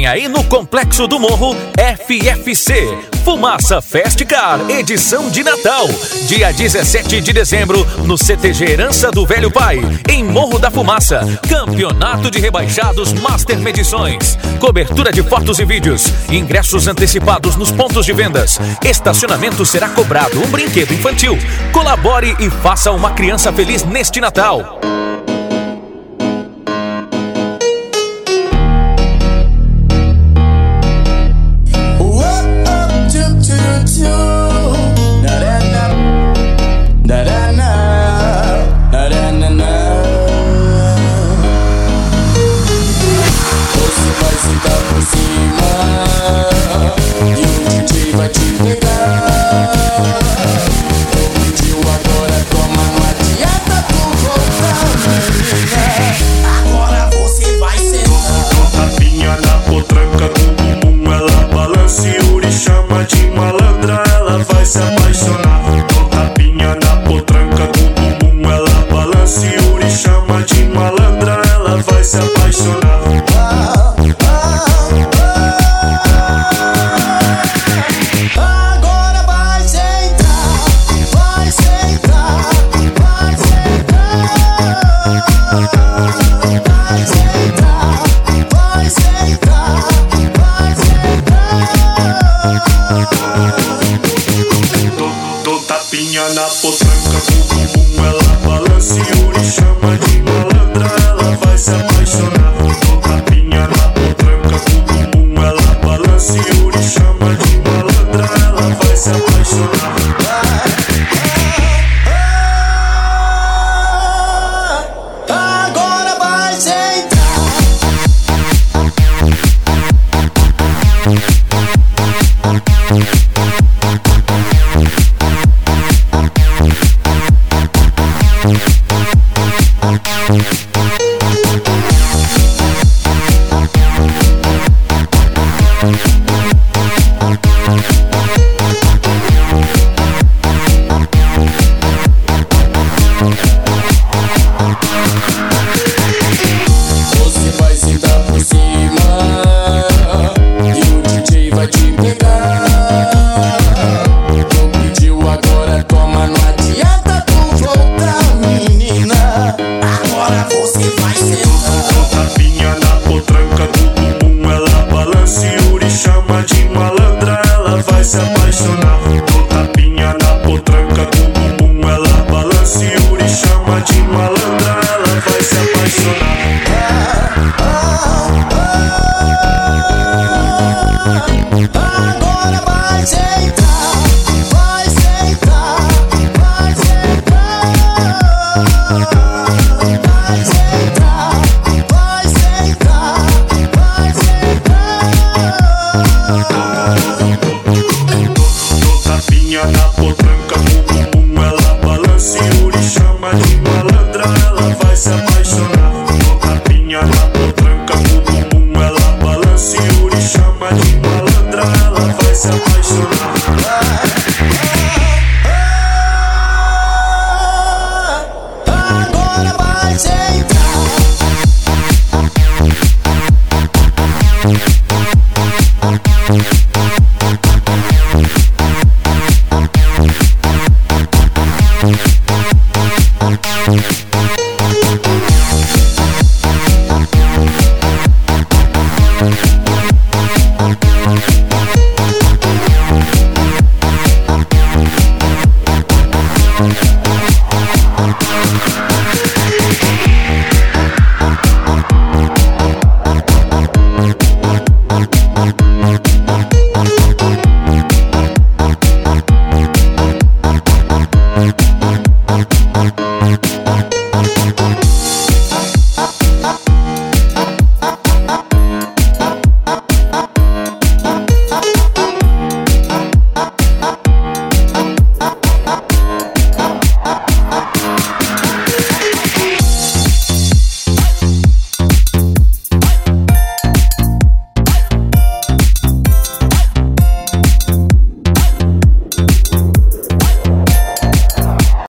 Vem aí no Complexo do Morro FFC, Fumaça Festcar, edição de Natal, dia 17 de dezembro, no CTG Herança do Velho Pai, em Morro da Fumaça. Campeonato de Rebaixados Master Medições, cobertura de fotos e vídeos, ingressos antecipados nos pontos de vendas, estacionamento será cobrado, um brinquedo infantil. Colabore e faça uma criança feliz neste Natal. Na potranca, bumbum, ela balança e Yuri chama de malandra, ela vai se apaixonar. Dou tapinha na potranca, bumbum, ela balança e Yuri chama de malandra, ela vai se apaixonar. Agora vai sentar. Você vai sentar por cima e o DJ vai te pegar. Tu pediu, agora toma, não adianta tu voltar, menina. Agora você vai sentar. Dou tapinha na potranca do bumbum, ela balança e Yuri chama de malandra, ela vai se apaixonar. Dou tapinha na potranca do bumbum, ela balança e Yuri chama de malandra, ela vai se apaixonar. Agora vai sentar, vai sentar, vai sentar, vai sentar, vai sentar, vai sentar. Dou tapinha na potranca, bumbum, ela balança e Yuri chama de malandra, ela vai se apaixonar. Dou tapinha na potranca, bumbum, ela balança e Yuri chama de malandra, ela vai se apaixonar. Agora vai sentar. Thank you.